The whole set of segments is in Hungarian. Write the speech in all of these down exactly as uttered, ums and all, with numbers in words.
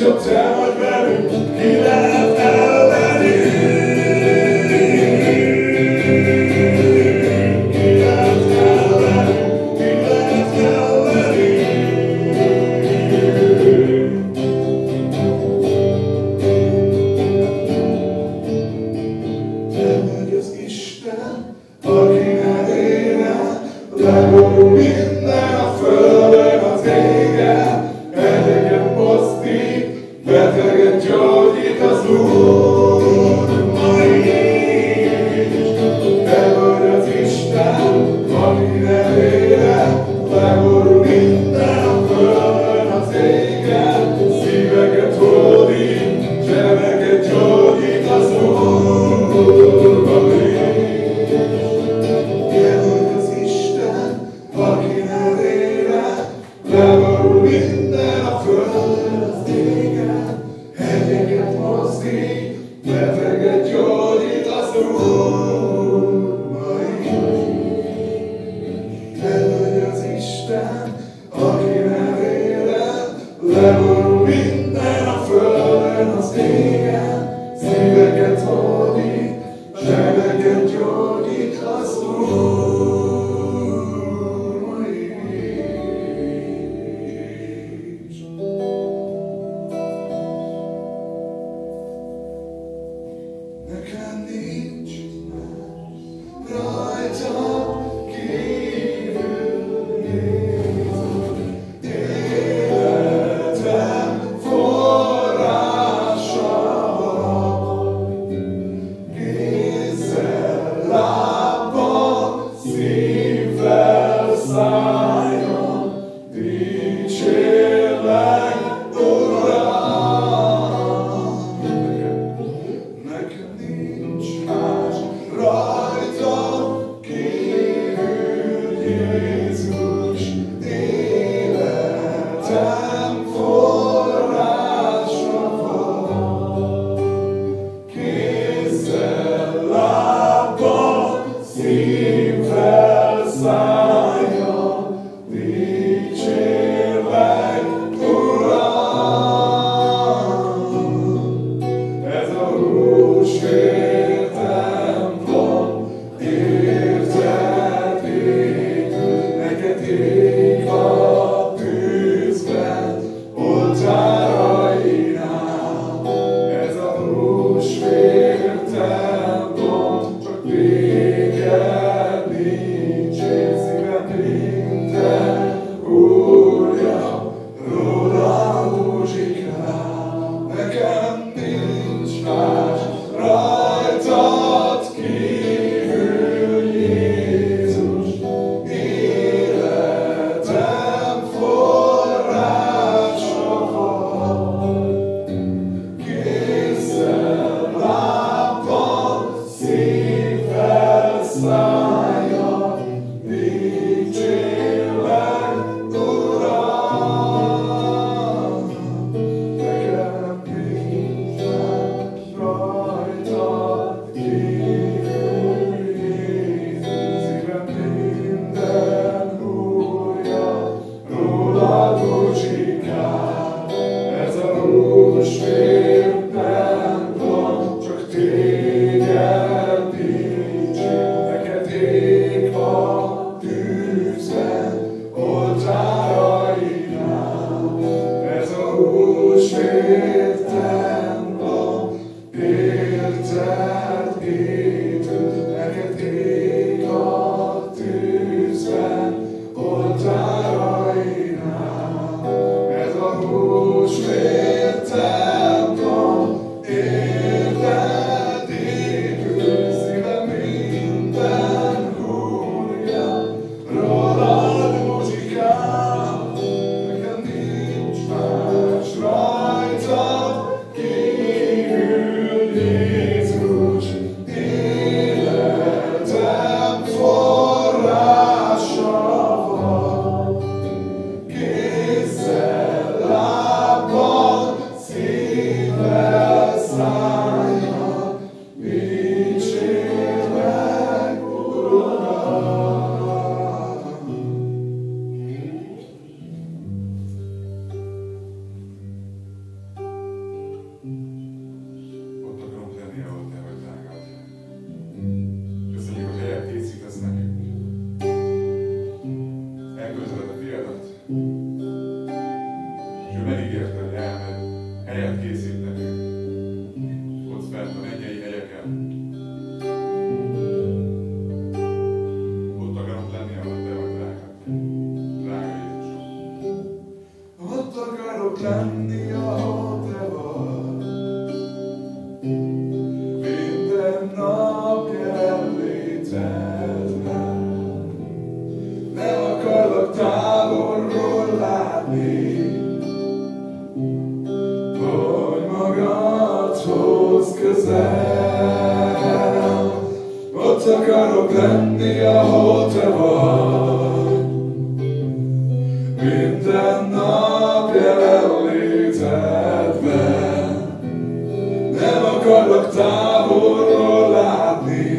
csak te vagy velünk, ki lehet ellenünk. Ki lehet ellenünk, ki lehet ellenünk. Te vagy az Isten, aki nevére leborul minden a földön, az égen, egyeket osztik, volt. És ő megígérte, hogy elmegy, helyet készít nekünk. Ott fent a mennyei helyeken. Ott akarok lenni, ahol te vagy, drága. Drága Jézusom. Ott akarok lenni, ahol te vagy. Minden nap jelenlétedben. Nem akarlak távolról látni, hogy magadhoz közel. Ott akarok lenni, ahol te vagy. Minden nap jelenlétedben. Nem akarlak távolról látni,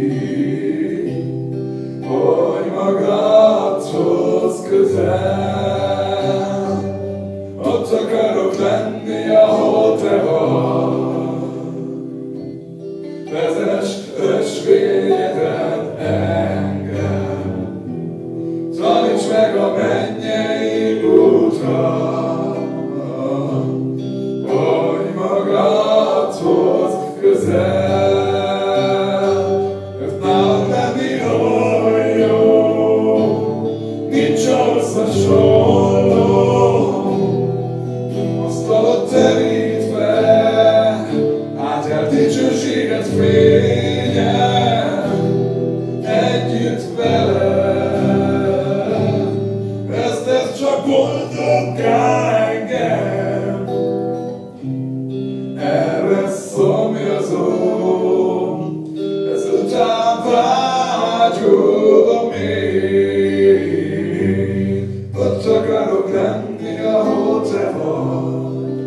hogy magadhoz közel. Ott akarok lenni, ahol te vagy. Vezess ösvényeden engem, taníts meg a mennyei útra, hogy magadhoz közel. Mert nálad lenni olyan jó, nincs ahhoz hasonló. Asztalot terítve, átjár dicsőséget fénye, együtt veled. Ezt tesz csak boldoggá engem, erre szomjazom, ezután vágyom én. Ott akarok lenni, ahol te vagy.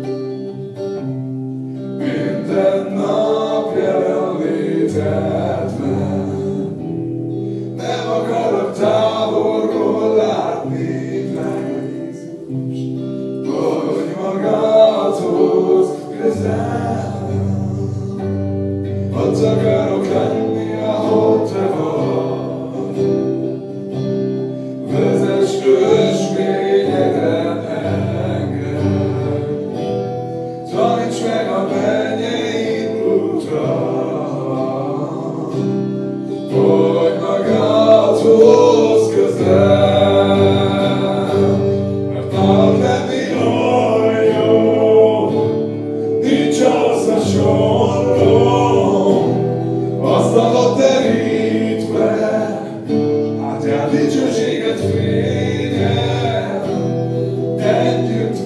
Minden nap jelenlétedben. Nem akarok távolról látni, drága Jézus, hogy magadhoz közel. Ott akarok lenni, ahol te vagy. Vezess ösvényeden engem, taníts meg a mennyei útra, hogy magadhoz közel. Mert nálad lenni olyan jó, nincs ahhoz hasonló. Asztalot terítve, átjár dicsőséget fénye, együtt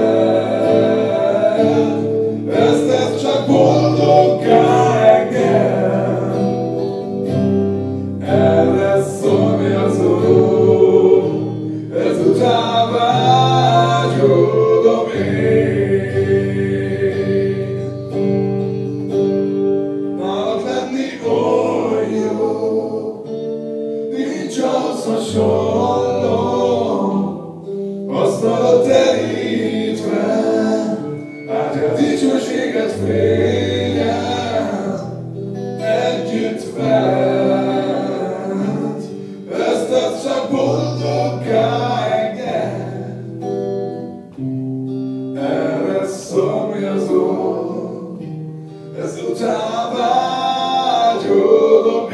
veled. Ezt tesz csak boldoggá engem, erre szomjazom, ezután vágyom én. Nálad lenni olyan jó, nincs ahhoz hasonló. Asztalot terítve, átjár dicsőséget fénye, együtt veled. Ezt tesz csak boldoggá engem, erre szomjazom, ezután vágyom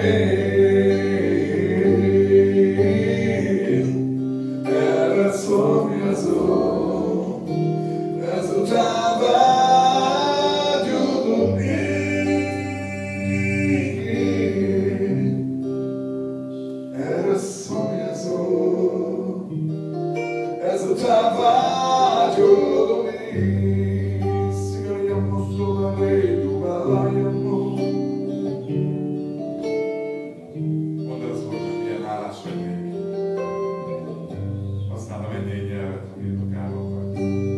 én. Erre szomjazom, ezután vágyom én. Erre szomjazom, ezután vágyom én. Szigariamo solo lei, tu ballaiamo. Mondd azt, hogy milyen hálás lennék. Használd a mennyei nyelvet, a birtokában vagy.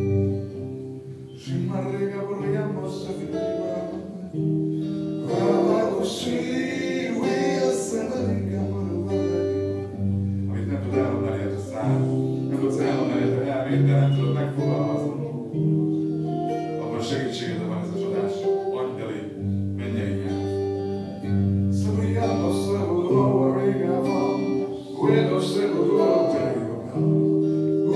Simarrega vorriamo serviva, guardavo si, we assaliga vorriva. Amit nem tud elmondani, hát a szád, nem tudsz elmondani, hát a elméd, de nem tudod megfogalmazni. Abban segítségedre van ez a csodás, angyali mennyei nyelv. Sabriamo solo vorriga van, quello se lo vorriva.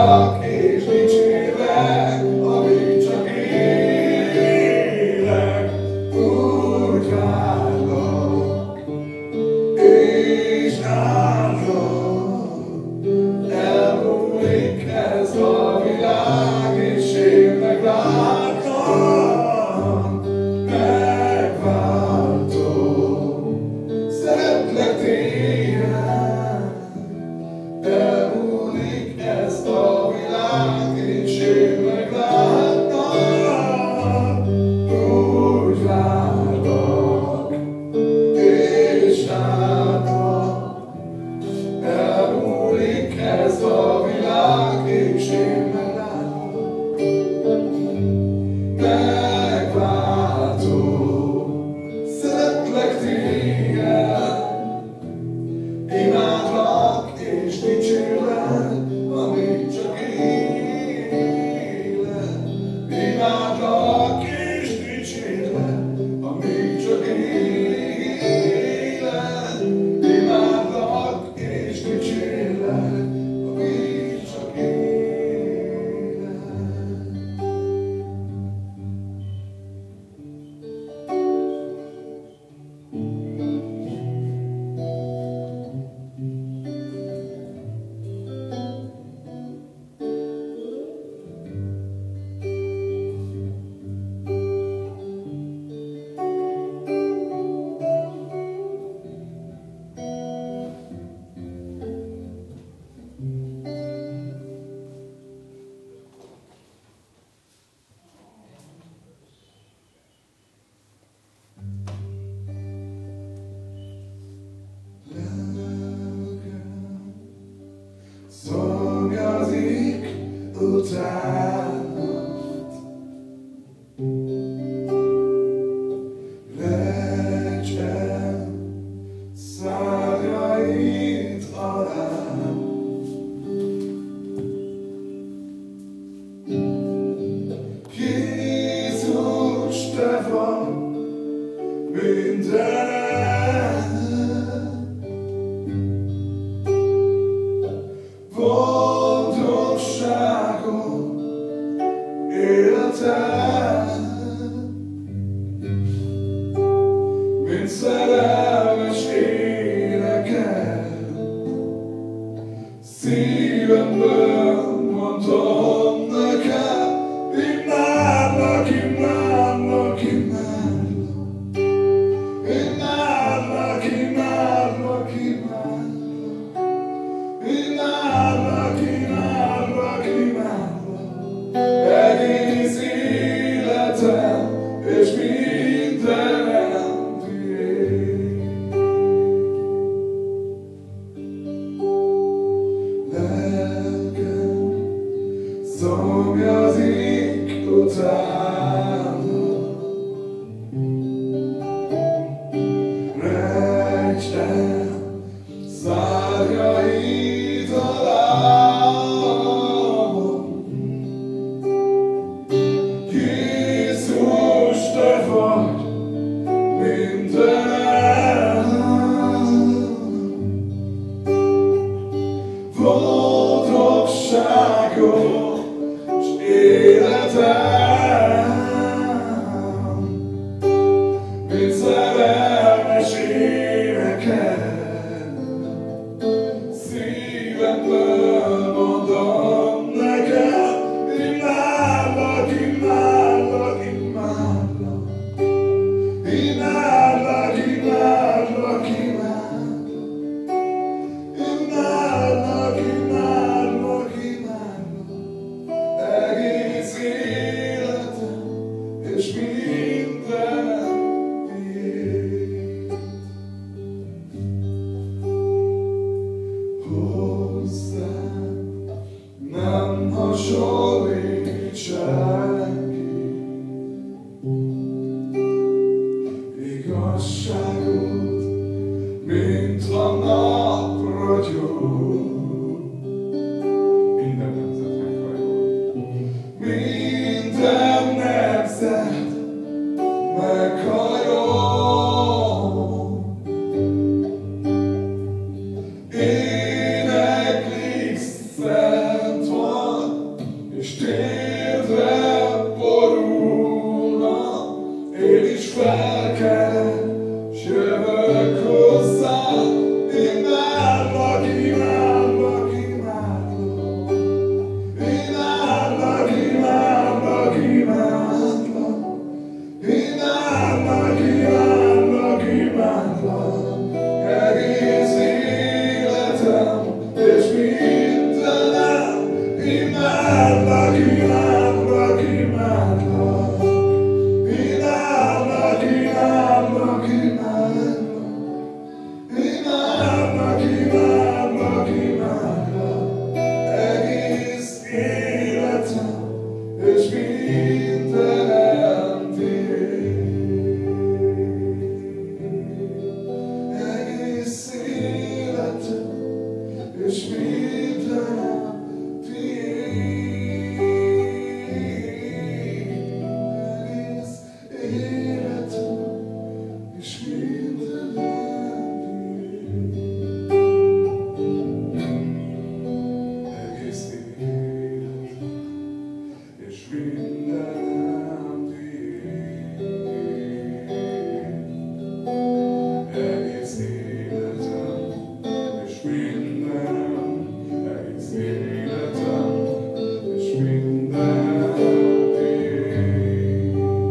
Imádlak és dicsérlek, amíg csak élek, úgy várlak és áldlak. Elmúlik ez a világ, és én megvárlak, megváltom, szeretlek téged. Elmúlik ez a világ, és én meglátnak, úgy várlak és áldlak. Elmúlik ez a világ, és én meglátlak, megváltom, szeretlek téged. Imádlak és dicsérlek, amíg csak élek. Imádlak és dicsérlek, amíg csak élek. Imádlak és dicsérlek, amíg csak élek. Szomjazik utánat, rejtsd el szárnyait alám. Jézus, te vagy mindenem, boldogságom, életem, mint szerelmes énekem. Szívemből mondom neked, imádlak, imádlak, imádlak. Imádlak, imádlak, imádlak. Imádlak, imádlak, imádlak, egész életem és mindenem tiéd. Lelkem szomjazik utánad, rejtsd el szárnyait alám. Jézus, te vagy mindenem, boldogságom és életem, mint szerelmes énekem. Szívemből mondom neked, imádlak, imádlak, imádlak. Imádlak, imádlak, imádlak. Imádlak, imádlak, imádlak. Egész életem és mindenem tiéd. Hozzám nem hasonlít senki, igazságot, mint a nap ragyog. Minden nemzet meghajol. Minden nemzet meghajol. Éneklik szent vagy. Imádlak, imádlak, imádlak. Imádlak, imádlak, imádlak. Imádlak, imádlak, imádlak. Egész életem és mindenem tiéd. Egész életem és mindenem tiéd. Egész életem és mindenem tiéd. Egész életem és mindenem tiéd. Egész életem és mindenem, egész életem és mindenem tiéd.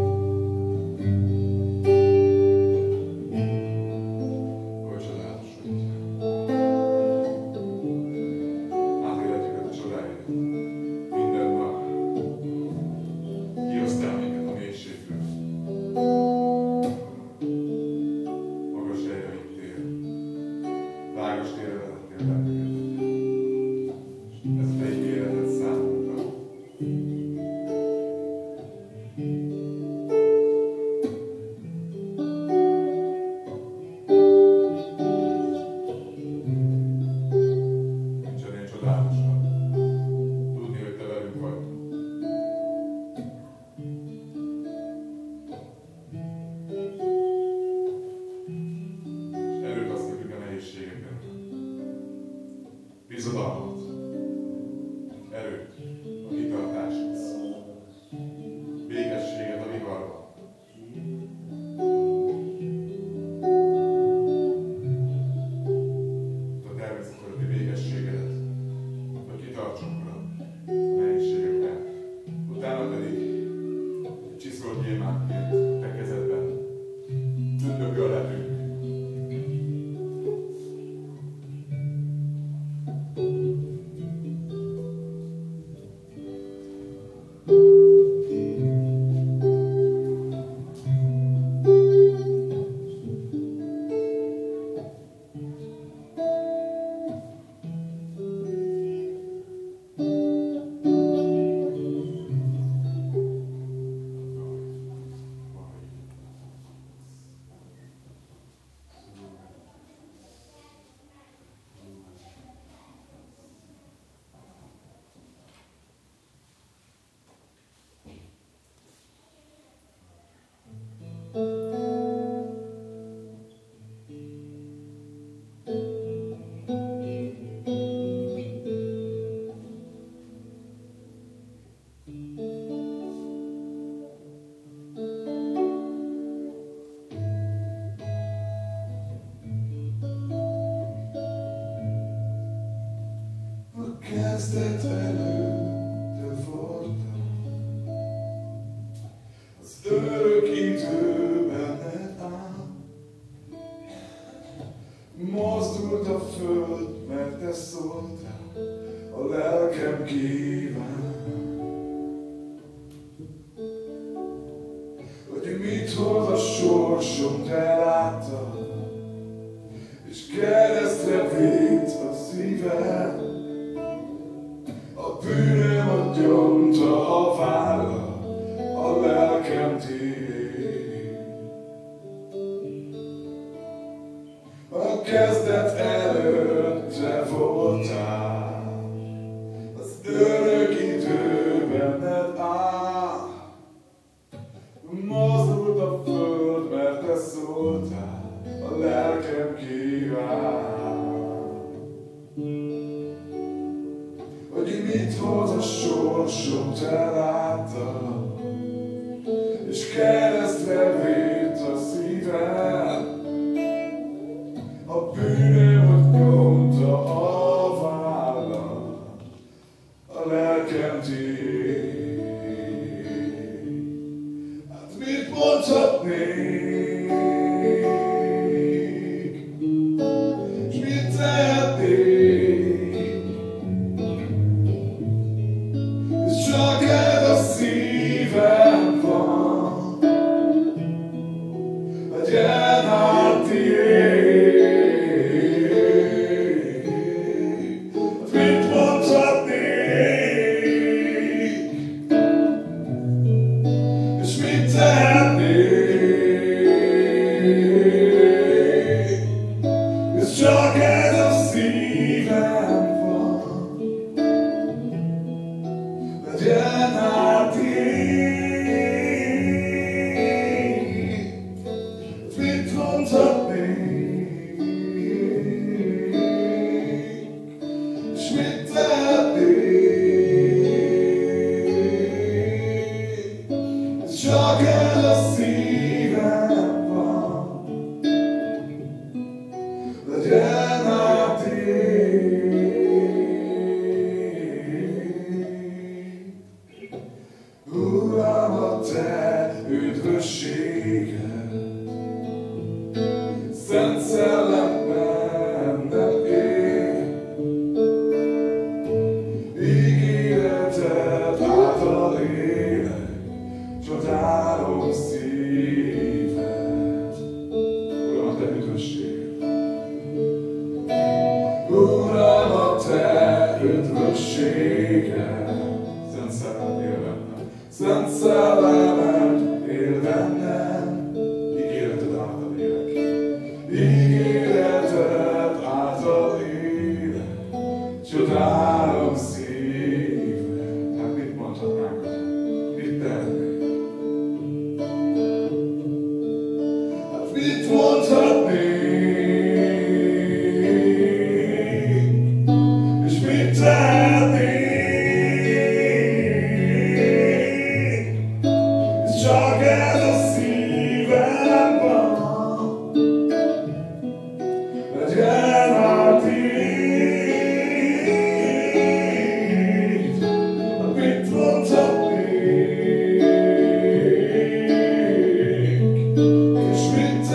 Oly csodálatos vagy. Átéletjük a csodáidat. Minden nap. Kihoztál minket a mélységből. Magas helyre vittél. Tágas térre vezettél bennünket. Ez a te ígéreted számunkra. Nincs ennél csodálatosabb. Tudni, hogy te velünk vagy. És erőt adsz nekünk a nehézségeken. Bizodalmat. Erőt a kitartáshoz. Békességet a viharban. A természet fölötti békességedet, hogy kitartsunk a nehézségekben. Utána pedig egy csiszolt gyémántként te kezedben tündökölhetünk. A kezdet előtte voltam, az örök idő benned áll. Mozdult a föld, mert te szóltál, a lelkem kíván. Hogy mit hoz a sorsom, te láttad, és keresztre vitt a szívem. A bűnöm nyomta a válla, a lelkem tiéd. A kezdet előtt te voltál, az örök idő benned áll. Mozdult a föld, mert te szóltál, a lelkem kíván. Hogy mit hoz a sorsom, te láttad, és keresztre vitt a szívem. A bűnöm nyomta a vállam, a lelkem tiéd. Hát mit mondhatnék, s mit tehetnék, legyen át így, mit mondhatnék, és mit tehetnék, ez csak ez a szívem van, legyen át így. Uram, a te üdvösséged, Szent Szellem bennem él, ígéreted által élek, csodálom szíved. Uram, a te üdvösséged, Uram, a te üdvösséged, Szent Szellem él bennem, Szent Szellemed él bennem, ígéreted által élek, ígéreted által élek, csodálom szíved. Hát mit mondhatnánk, mit tehetnénk? Hát mit mondhatnék, és mit tehetnék? Csak ez a szívem van, legyen át így, hát mit mondhatnék, és mit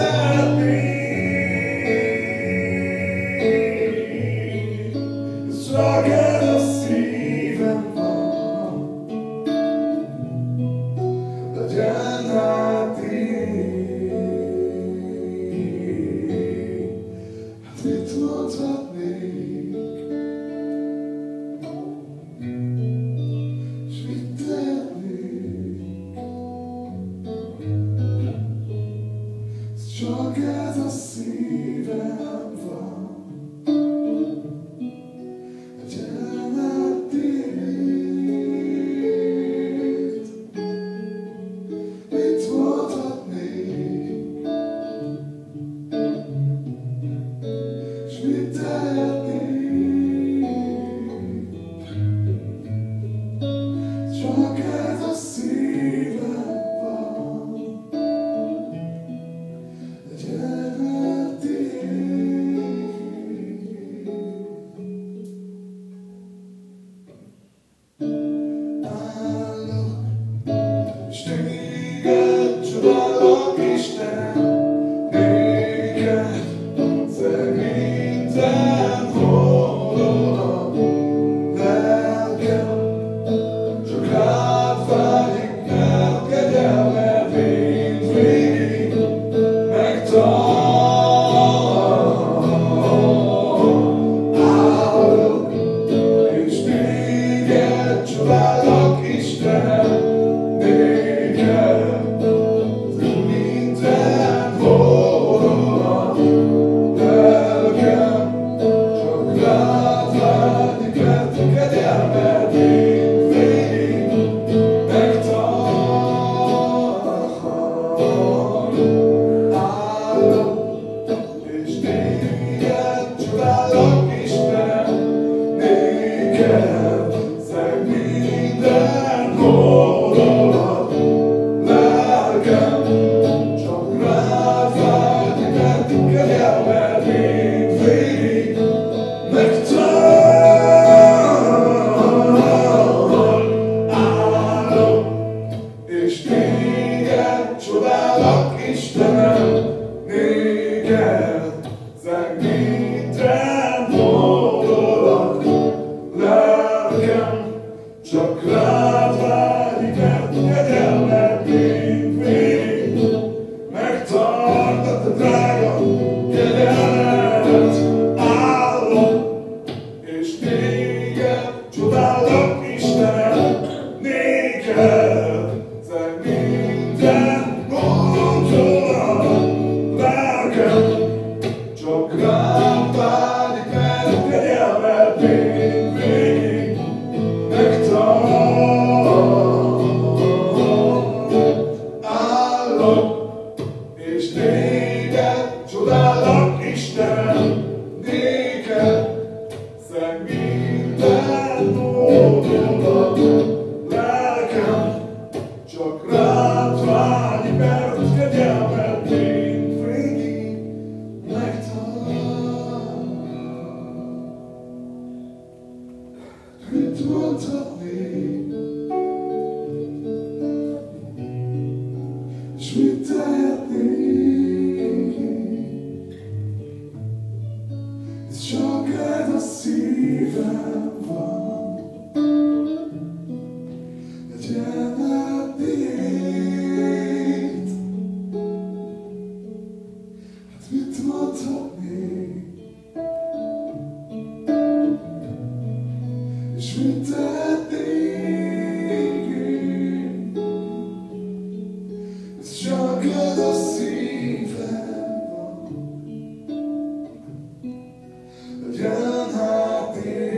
tehetnék, ez csak ez a szívem van, legyen át így. Hát mit mondhatnék, és mit tehetnék, ez csak ez a szívem van, legyen át így. Mit mondhatnék, és mit tehetnék, csak ez a szívem van, legyen át így. Állok, és téged csodálok, Istenem, néked szerintem forró lelkem, csak rád vágyik, mert kegyelmed mindvégig megtart. Állok, és téged csodálok, Istenem, néked minden forró lelkem, csak rád vágyik, mert kegyelmed mindvégig megtart. Állok, és téged csodálok, Istenem, néked szeg minden forró lelkem, csak rád vágyik, mert kegyelmed mindvégig megtart. Állok, és téged csodálok, Istenem, néked szeg minden forró lelkem, csak rád vágyik, mert kegyelmed mindvégig megtart. A te drága kegyelmedet. Állok, és téged csodálok, Istenem, néked szeg minden forró lelkem, csak rád vágyik, mert kegyelmed mindvégig megtart. Szabad lelkem, csak rád vágy, mert kegyelmed mind végig megtalál. Mit mondhatnék, s mit tehetnék? Ez csak ez a szívem van. Hát mit mondhatnék, és mit tehetnék én? Ez csak ez a szívem van. Legyen hát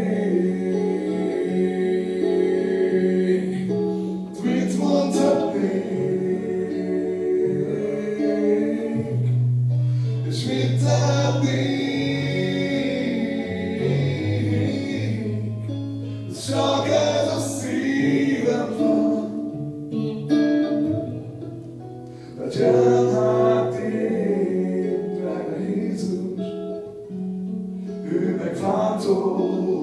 én. Mit mondhatnék, és mit tehetnék? Csak ez a szívem van. Legyen hát én, drága Jézus, ő megváltó.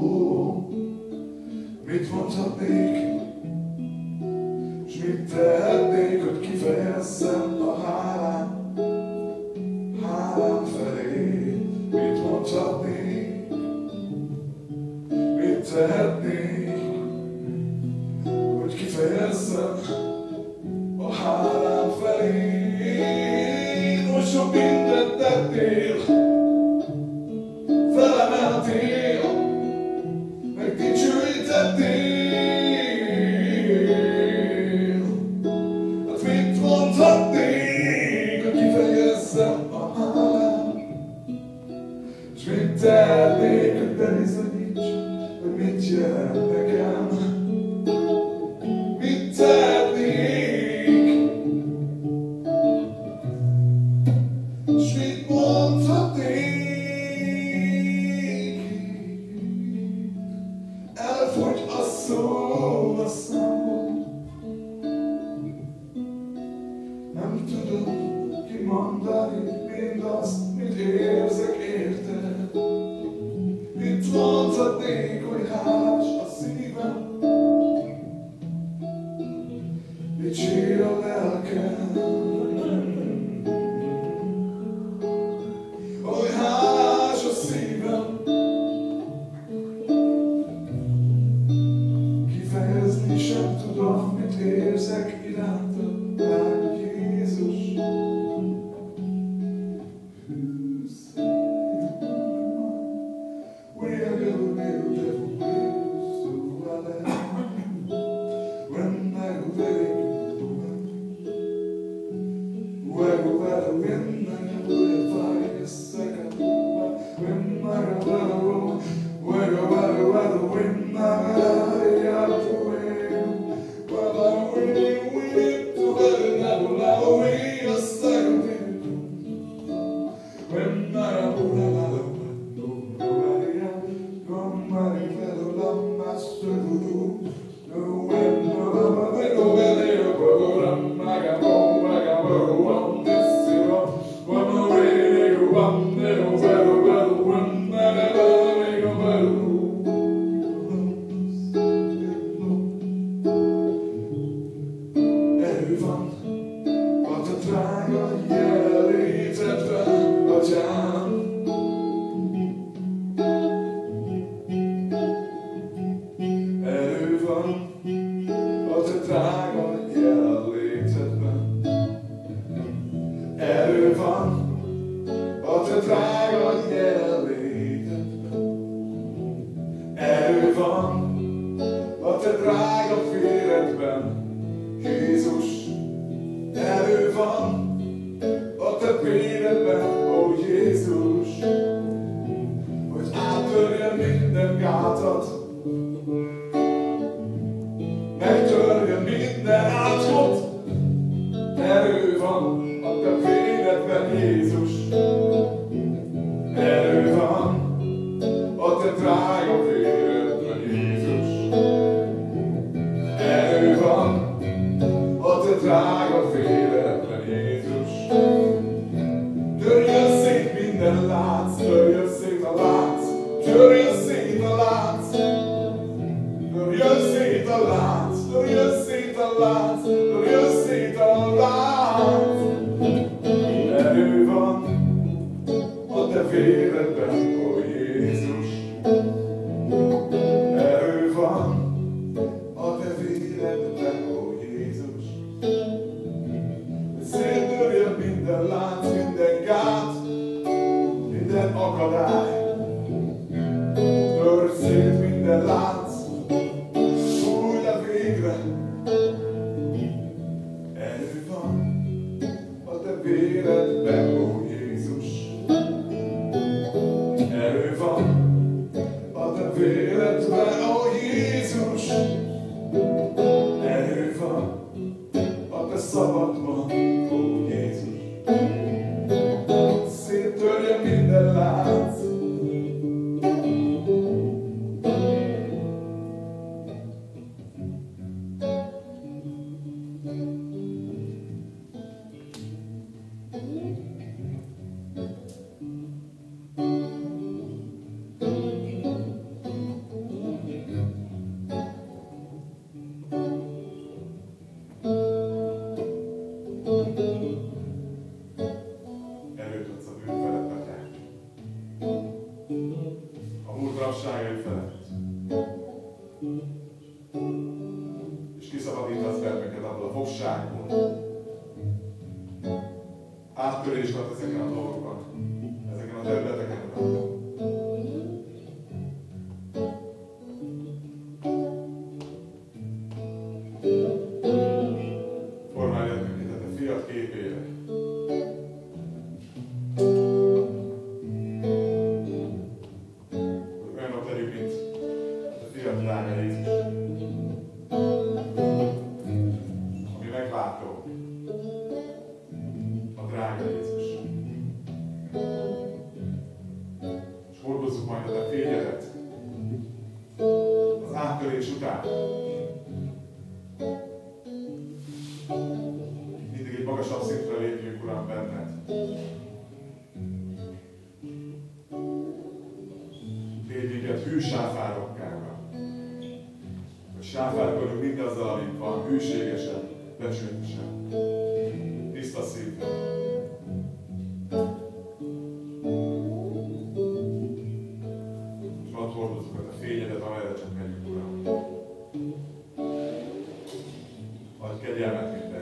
Mit mondhatnék, s mit tehetnék, hogy kifejezzem a hálám, hálám felé? Mit mondhatnék, mit tehetnék, hogy kifejezzem a hálám felé? Most sok mindent tettél, felemeltél, meg dicsőítettél. Hát mit mondhatnék, hogy kifejezzem a hálám, s mit tehetnék, hogy bebizonyíts, hogy mit jelent nekem? Mit tehetnék, s mit mondhatnék? Elfogy a szó a számon, nem tudom kimondani mindazt, mit érzek érted. Mit mondhatnék, hogy hálás a szívem, dicsér a lelkem, hogy hálás a szívem. Kifejezni sem tudom, mit érzek irántad, drága Jézus. Erő van a te drága jelenlétedben, Atyám. Erő van a te drága jelenlétedben. Erő van a te drága jelenlétedben. Erő van a te drága véredben, Jézus. Erő van a te véredben, ó Jézus, hogy áttörjen minden gátat, megtörjön minden átkot. Erő van a te véredben, Jézus. Erő van a te drága véredben, Jézus. Törjön szét a lánc, törjön szét a lánc, törjön szét a lánc. Erő van a te véredben, ó Jézus. Erő van a te véredben, ó Jézus. Széttörjön minden lánc, minden gát, minden akadály. Törj szét minden lánc, fújj le végre. Erő van a te véredben, ó Jézus. Erő van a te véredben, ó Jézus. Erő van a te szabadban, ó Jézus. Széttörjön minden lánc. Erőt adsz a bűn felett, Atyám. A múlt rabságai felett. És kiszabadítasz bennünket abból a fogságból. Áttörést ad ezeken a dolgokon, ezeken a területeken, Uram. Formálj minket a te fiat képére. Olyanok legyünk, mint a te fiat drága Jézus. Ami megváltó. A drága Jézus. És hordozzuk majd a te fényedet az áttörés után. Mindig egy magasabb szintre lépjünk, Uram, benned. Légy minket hű sáfárokká, Uram. Hogy sáfárkodjunk mindazzal, amink van, hűségesen, becsületesen, tiszta szívvel. És ott hordozzuk a te fényedet, amerre csak megyünk, Uram. Adj kegyelmet minden.